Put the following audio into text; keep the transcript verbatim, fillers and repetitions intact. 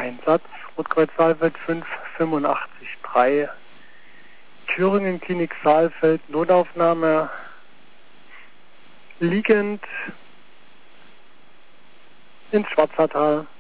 Einsatz. Rotkreuz Saalfeld fünf fünfundachtzig drei. Thüringen Klinik Saalfeld, Notaufnahme liegend ins Schwarzertal.